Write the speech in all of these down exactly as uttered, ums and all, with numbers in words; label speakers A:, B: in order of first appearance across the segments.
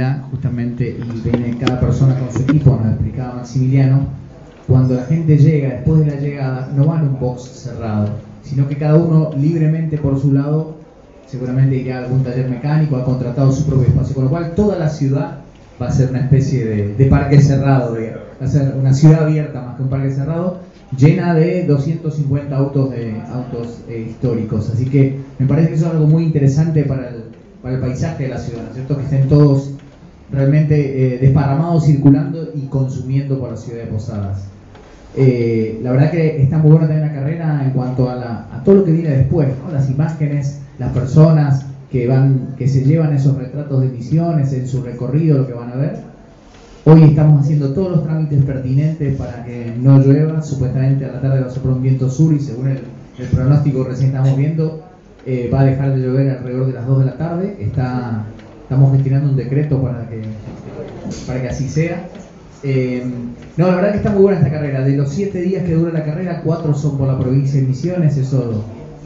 A: carrera, justamente, y viene cada persona con su equipo, nos explicaba Maximiliano, cuando la gente llega, después de la llegada, no va en un box cerrado, sino que cada uno libremente por su lado, seguramente irá a algún taller mecánico, ha contratado su propio espacio, con lo cual toda la ciudad va a ser una especie de, de parque cerrado, digamos. Va a ser una ciudad abierta más que un parque cerrado, llena de doscientos cincuenta autos, de, autos eh, históricos. Así que me parece que eso es algo muy interesante para el, para el paisaje de la ciudad, ¿no es cierto? Que estén todos realmente eh, desparramados, circulando y consumiendo por la ciudad de Posadas. Eh, la verdad que está muy buena también la carrera en cuanto a, la, a todo lo que viene después, ¿no? Las imágenes, las personas que van, que se llevan esos retratos de misiones en su recorrido, lo que van a ver. Hoy estamos haciendo todos los trámites pertinentes para que no llueva. Supuestamente a la tarde va a soplar un viento sur y según el, el pronóstico que recién estamos viendo, eh, va a dejar de llover alrededor de las dos de la tarde. Está, estamos gestionando un decreto para que, para que así sea. Eh, no, la verdad que está muy buena esta carrera. De los siete días que dura la carrera, cuatro son por la provincia de Misiones. Eso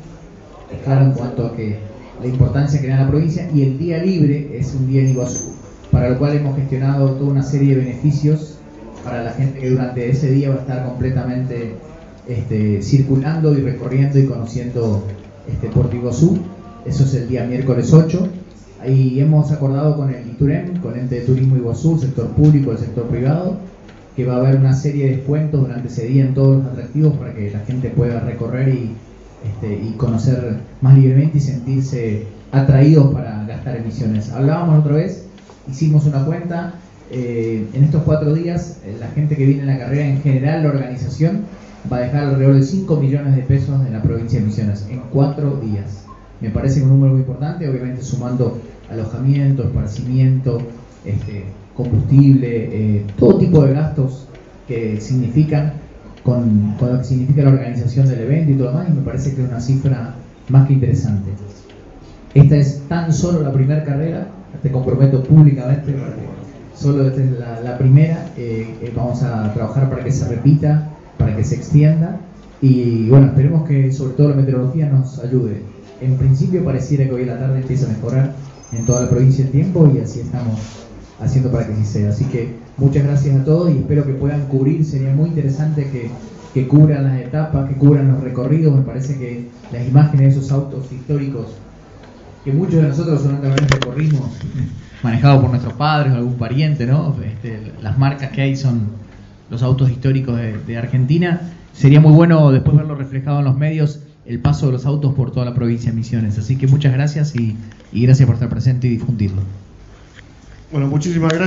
A: es claro en cuanto a que la importancia que da la provincia. Y el día libre es un día en Iguazú, para lo cual hemos gestionado toda una serie de beneficios para la gente que durante ese día va a estar completamente este, circulando y recorriendo y conociendo este, Puerto Iguazú. Eso es el día miércoles ocho. Ahí hemos acordado con el ITUREM, con el Ente de Turismo Iguazú, el sector público, el sector privado, que va a haber una serie de descuentos durante ese día en todos los atractivos para que la gente pueda recorrer y, este, y conocer más libremente y sentirse atraídos para gastar en Misiones. Hablábamos otra vez. Hicimos una cuenta, eh, en estos cuatro días, eh, la gente que viene en la carrera, en general la organización, va a dejar alrededor de cinco millones de pesos en la provincia de Misiones, en cuatro días. Me parece un número muy importante, obviamente sumando alojamiento, esparcimiento, este, combustible, eh, todo tipo de gastos que significan, con, con lo que significa la organización del evento y todo lo demás, y me parece que es una cifra más que interesante. Esta es tan solo la primera carrera. Te comprometo públicamente, solo esta es la, la primera, eh, eh, vamos a trabajar para que se repita, para que se extienda y bueno, esperemos que sobre todo la meteorología nos ayude. En principio pareciera que hoy en la tarde empieza a mejorar en toda la provincia el tiempo y así estamos haciendo para que así sea. Así que muchas gracias a todos y espero que puedan cubrir, sería muy interesante que, que cubran las etapas, que cubran los recorridos. Me parece que las imágenes de esos autos históricos que muchos de nosotros solamente recorrimos, manejados por nuestros padres o algún pariente, ¿no? Este, las marcas que hay son los autos históricos de, de Argentina. Sería muy bueno después verlo reflejado en los medios, el paso de los autos por toda la provincia de Misiones. Así que muchas gracias y, y gracias por estar presente y difundirlo.
B: Bueno, muchísimas gracias.